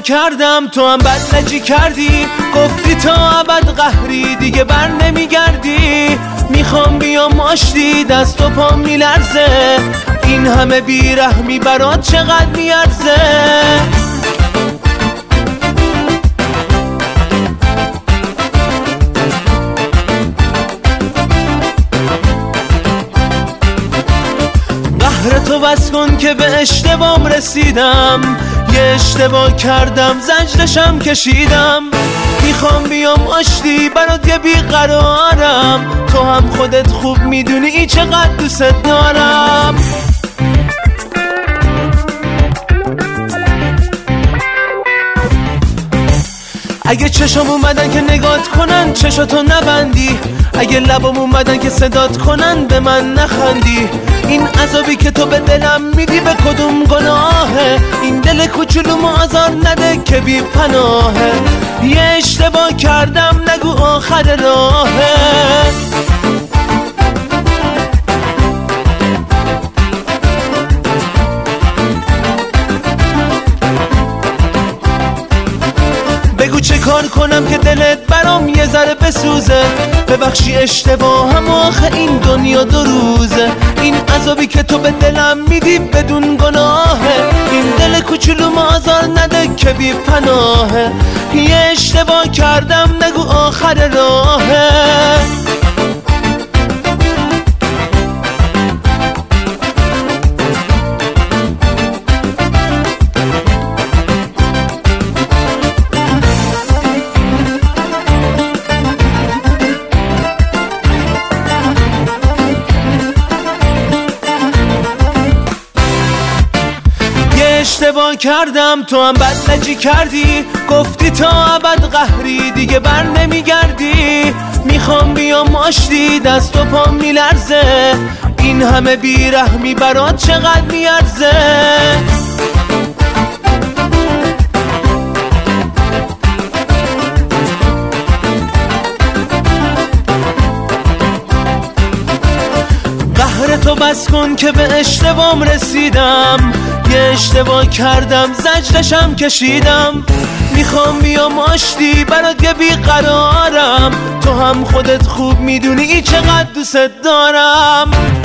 کردم تو هم بدلجی کردی، گفتی تا ابد قهری دیگه بر نمیگردی. میخوام بیام آشتی دست و پام میلرزه، این همه بیرحمی برات چقدر میارزه. قهر تو بس کن که به اشتباهم رسیدم، یه اشتباه کردم زجرشم کشیدم. میخوام بیام آشتی برات یه بیقرارم، تو هم خودت خوب میدونی ای چقدر دوست دارم. اگه چشم اومدن که نگات کنن چشاتو نبندی، اگه لبام اومدن که صدات کنن به من نخندی. این عذابی که تو به دلم میدی به کدوم گناهه؟ این دل کوچولوم آزار نده که بی پناهه. یه اشتباه کردم نگو آخر راهه. بگو چه کار کنم که دلت برام یه ذره بسوزه، ببخشی اشتباهم آخه این دنیا دو روزه. این عذابی که تو به دلم میدی بدون گناهه، این دل کوچولوم آزار نده که بی پناهه. یه اشتباه کردم نگو آخر راهه. اشتباه کردم تو هم بدلجی کردی، گفتی تا ابد قهری دیگه بر نمیگردی. میخوام بیام آشتی دست و پام میلرزه، این همه بیرحمی برات چقدر میارزه. قهر تو بس کن که به اشتباهم رسیدم، یه اشتباه کردم زجرشم کشیدم. میخوام بیام آشتی برات یه بیقرارم، تو هم خودت خوب میدونی ای چقدر دوست دارم.